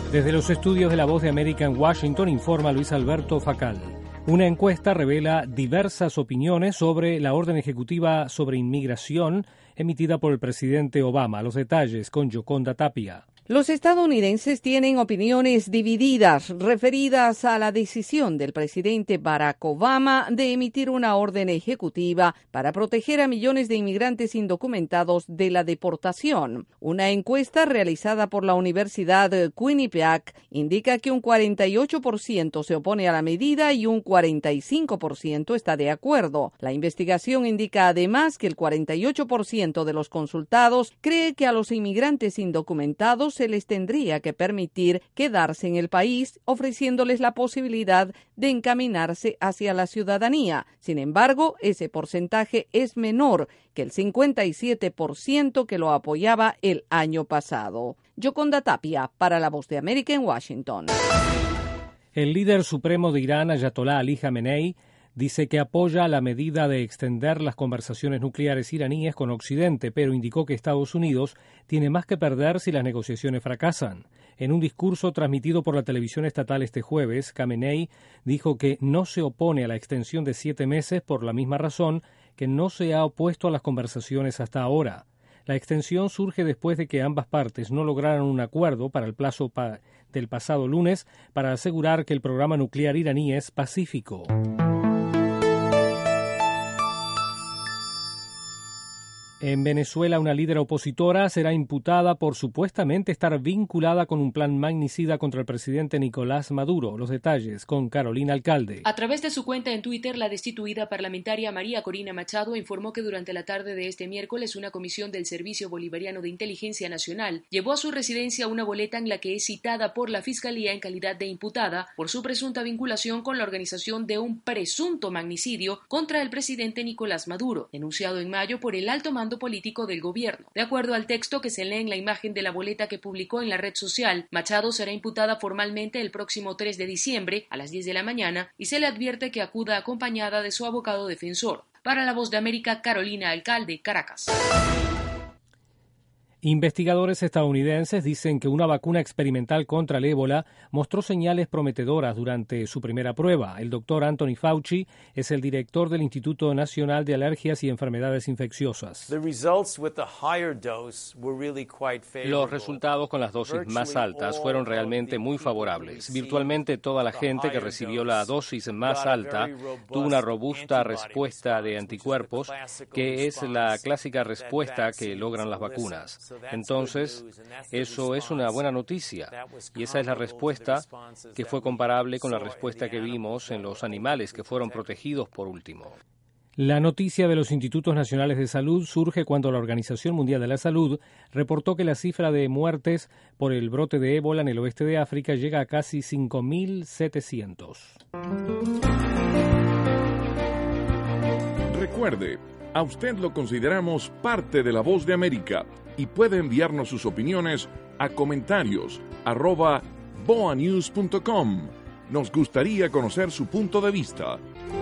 Desde los estudios de La Voz de América en Washington informa Luis Alberto Facal. Una encuesta revela diversas opiniones sobre la orden ejecutiva sobre inmigración emitida por el presidente Obama. Los detalles con Yoconda Tapia. Los estadounidenses tienen opiniones divididas referidas a la decisión del presidente Barack Obama de emitir una orden ejecutiva para proteger a millones de inmigrantes indocumentados de la deportación. Una encuesta realizada por la Universidad Quinnipiac indica que un 48% se opone a la medida y un 45% está de acuerdo. La investigación indica además que el 48% de los consultados cree que a los inmigrantes indocumentados se les tendría que permitir quedarse en el país, ofreciéndoles la posibilidad de encaminarse hacia la ciudadanía. Sin embargo, ese porcentaje es menor que el 57% que lo apoyaba el año pasado. Yoconda Tapia, para La Voz de América en Washington. El líder supremo de Irán, Ayatollah Ali Khamenei, dice que apoya la medida de extender las conversaciones nucleares iraníes con Occidente, pero indicó que Estados Unidos tiene más que perder si las negociaciones fracasan. En un discurso transmitido por la televisión estatal este jueves, Khamenei dijo que no se opone a la extensión de 7 meses por la misma razón que no se ha opuesto a las conversaciones hasta ahora. La extensión surge después de que ambas partes no lograran un acuerdo para el plazo del pasado lunes para asegurar que el programa nuclear iraní es pacífico. En Venezuela, una líder opositora será imputada por supuestamente estar vinculada con un plan magnicida contra el presidente Nicolás Maduro. Los detalles con Carolina Alcalde. A través de su cuenta en Twitter, la destituida parlamentaria María Corina Machado informó que durante la tarde de este miércoles una comisión del Servicio Bolivariano de Inteligencia Nacional llevó a su residencia una boleta en la que es citada por la Fiscalía en calidad de imputada por su presunta vinculación con la organización de un presunto magnicidio contra el presidente Nicolás Maduro, denunciado en mayo por el alto mando político del gobierno. De acuerdo al texto que se lee en la imagen de la boleta que publicó en la red social, Machado será imputada formalmente el próximo 3 de diciembre a las 10 de la mañana y se le advierte que acuda acompañada de su abogado defensor. Para La Voz de América, Carolina Alcalde, Caracas. Investigadores estadounidenses dicen que una vacuna experimental contra el ébola mostró señales prometedoras durante su primera prueba. El doctor Anthony Fauci es el director del Instituto Nacional de Alergias y Enfermedades Infecciosas. Los resultados con las dosis más altas fueron realmente muy favorables. Virtualmente toda la gente que recibió la dosis más alta tuvo una robusta respuesta de anticuerpos, que es la clásica respuesta que logran las vacunas. Entonces, eso es una buena noticia, y esa es la respuesta que fue comparable con la respuesta que vimos en los animales que fueron protegidos por último. La noticia de los Institutos Nacionales de Salud surge cuando la Organización Mundial de la Salud reportó que la cifra de muertes por el brote de ébola en el oeste de África llega a casi 5.700. Recuerde, a usted lo consideramos parte de La Voz de América y puede enviarnos sus opiniones a comentarios@boanews.com. Nos gustaría conocer su punto de vista.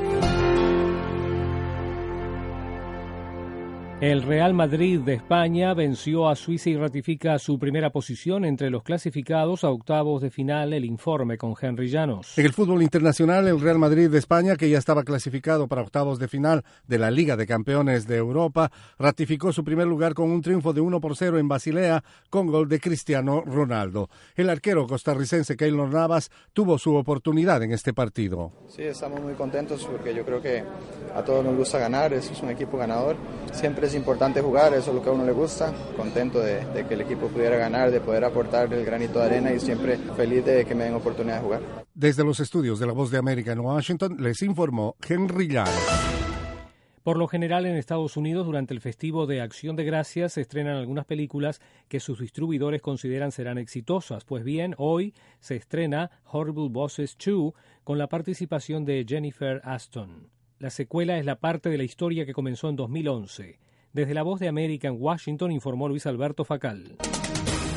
El Real Madrid de España venció a Suiza y ratifica su primera posición entre los clasificados a octavos de final. El informe con Henry Llanos. En el fútbol internacional, el Real Madrid de España, que ya estaba clasificado para octavos de final de la Liga de Campeones de Europa, ratificó su primer lugar con un triunfo de 1-0 en Basilea con gol de Cristiano Ronaldo. El arquero costarricense Keylor Navas tuvo su oportunidad en este partido. Sí, estamos muy contentos porque yo creo que a todos nos gusta ganar, es un equipo ganador. Siempre es importante jugar, eso es lo que a uno le gusta. Contento de que el equipo pudiera ganar, de poder aportar el granito de arena y siempre feliz de que me den oportunidad de jugar. Desde los estudios de La Voz de América en Washington, les informó Henry Llanos. Por lo general, en Estados Unidos, durante el festivo de Acción de Gracias, se estrenan algunas películas que sus distribuidores consideran serán exitosas. Pues bien, hoy se estrena Horrible Bosses 2 con la participación de Jennifer Aniston. La secuela es la parte de la historia que comenzó en 2011. Desde La Voz de América en Washington informó Luis Alberto Facal.